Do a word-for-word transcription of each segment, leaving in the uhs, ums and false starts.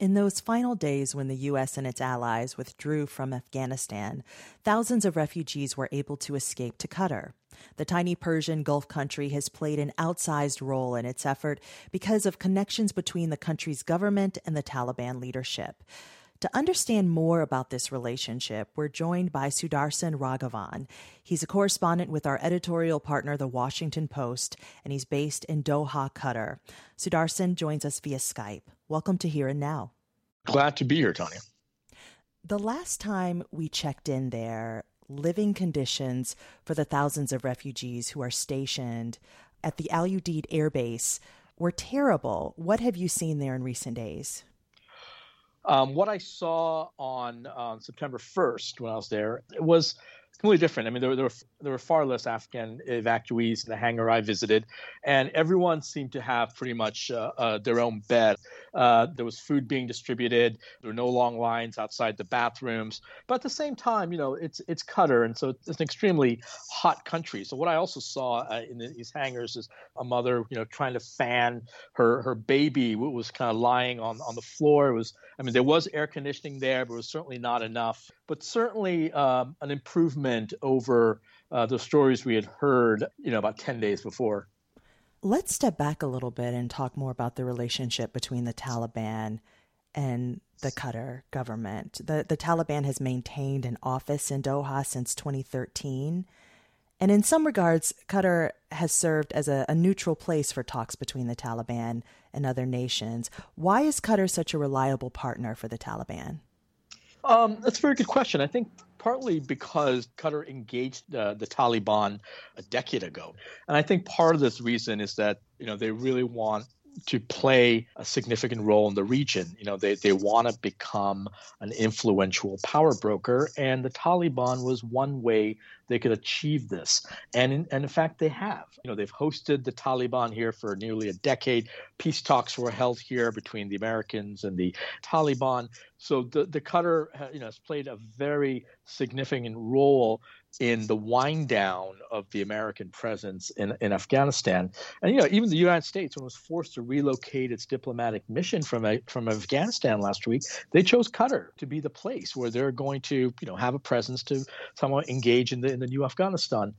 In those final days when the U S and its allies withdrew from Afghanistan, thousands of refugees were able to escape to Qatar. The tiny Persian Gulf country has played an outsized role in its effort because of connections between the country's government and the Taliban leadership. To understand more about this relationship, we're joined by Sudarshan Raghavan. He's a correspondent with our editorial partner, The Washington Post, and he's based in Doha, Qatar. Sudarshan joins us via Skype. Welcome to Here and Now. Glad to be here, Tanya. The last time we checked in there, living conditions for the thousands of refugees who are stationed at the Al Udeid Air Base were terrible. What have you seen there in recent days? Um, what I saw on uh, September first when I was there, it was completely different. I mean, there, there, were, there were far less Afghan evacuees in the hangar I visited, and everyone seemed to have pretty much uh, uh, their own bed. Uh, there was food being distributed. There were no long lines outside the bathrooms. But at the same time, you know, it's it's Qatar, and so it's an extremely hot country. So what I also saw uh, in these hangars is a mother, you know, trying to fan her her baby, who was kind of lying on, on the floor. It was, I mean, there was air conditioning there, but it was certainly not enough. But certainly um, an improvement over uh, the stories we had heard, you know, about ten days before. Let's step back a little bit and talk more about the relationship between the Taliban and the Qatar government. The, the Taliban has maintained an office in Doha since twenty thirteen. And in some regards, Qatar has served as a, a neutral place for talks between the Taliban and other nations. Why is Qatar such a reliable partner for the Taliban? Um, that's a very good question. I think partly because Qatar engaged uh, the Taliban a decade ago. And I think part of this reason is that, you know, they really want to play a significant role in the region. You know, they, they want to become an influential power broker, and the Taliban was one way they could achieve this. And in, and in fact, they have. You know, they've hosted the Taliban here for nearly a decade. Peace talks were held here between the Americans and the Taliban. So the, the Qatar, you know, has played a very significant role in the wind down of the American presence in, in Afghanistan. And, you know, even the United States, when it was forced to relocate its diplomatic mission from a, from Afghanistan last week, they chose Qatar to be the place where they're going to, you know, have a presence to somewhat engage in the, in the new Afghanistan.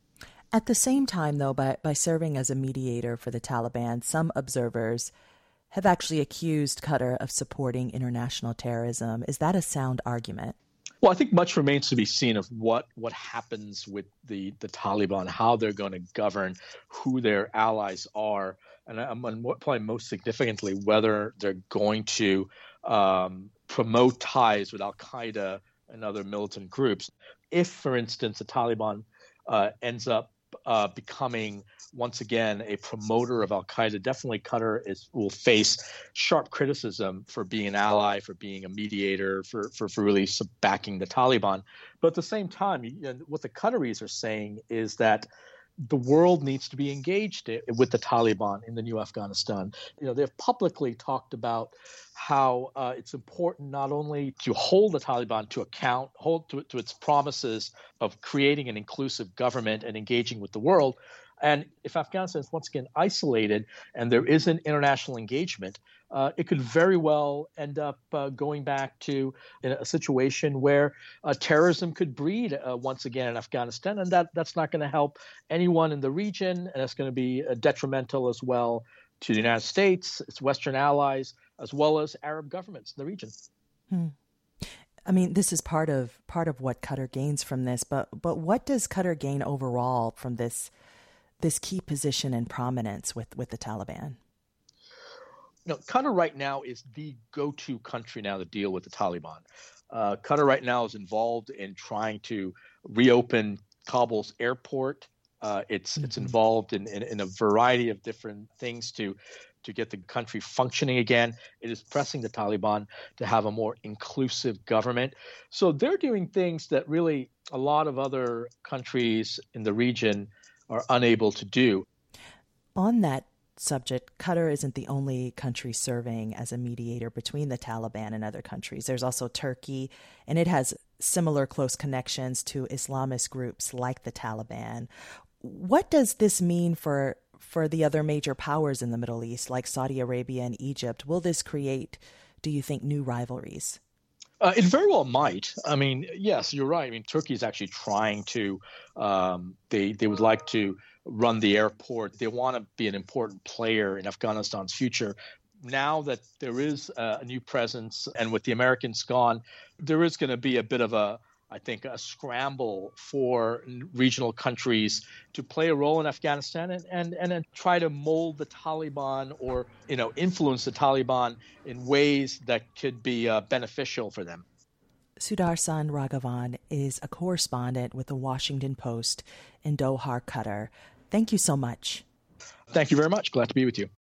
At the same time, though, by, by serving as a mediator for the Taliban, some observers have actually accused Qatar of supporting international terrorism. Is that a sound argument? Well, I think much remains to be seen of what, what happens with the, the Taliban, how they're going to govern, who their allies are, and, and what, probably most significantly, whether they're going to um, promote ties with al-Qaeda and other militant groups. If, for instance, the Taliban uh, ends up uh, becoming once again a promoter of al-Qaeda, definitely Qatar is, will face sharp criticism for being an ally, for being a mediator, for, for, for really backing the Taliban. But at the same time, you know, what the Qataris are saying is that the world needs to be engaged with the Taliban in the new Afghanistan. You know, they've publicly talked about how uh, it's important not only to hold the Taliban to account, hold to, to its promises of creating an inclusive government and engaging with the world. And if Afghanistan is once again isolated and there isn't international engagement, uh, it could very well end up uh, going back to a situation where uh, terrorism could breed uh, once again in Afghanistan. And that, that's not going to help anyone in the region. And it's going to be uh, detrimental as well to the United States, its Western allies, as well as Arab governments in the region. Hmm. I mean, this is part of part of what Qatar gains from this. But but what does Qatar gain overall from this this key position and prominence with, with the Taliban? You know, Qatar right now is the go-to country now to deal with the Taliban. Uh, Qatar right now is involved in trying to reopen Kabul's airport. Uh, it's mm-hmm. it's involved in, in, in a variety of different things to to get the country functioning again. It is pressing the Taliban to have a more inclusive government. So they're doing things that really a lot of other countries in the region are unable to do. On that subject, Qatar isn't the only country serving as a mediator between the Taliban and other countries. There's also Turkey, and it has similar close connections to Islamist groups like the Taliban. What does this mean for for the other major powers in the Middle East, like Saudi Arabia and Egypt? Will this create do you think new rivalries? Uh, it very well might. I mean, yes, you're right. I mean, Turkey is actually trying to, um, they, they would like to run the airport. They want to be an important player in Afghanistan's future. Now that there is a new presence and with the Americans gone, there is going to be a bit of a, I think, a scramble for regional countries to play a role in Afghanistan and, and, and then try to mold the Taliban or, you know, influence the Taliban in ways that could be uh, beneficial for them. Sudarshan Raghavan is a correspondent with the Washington Post in Doha, Qatar. Thank you so much. Thank you very much. Glad to be with you.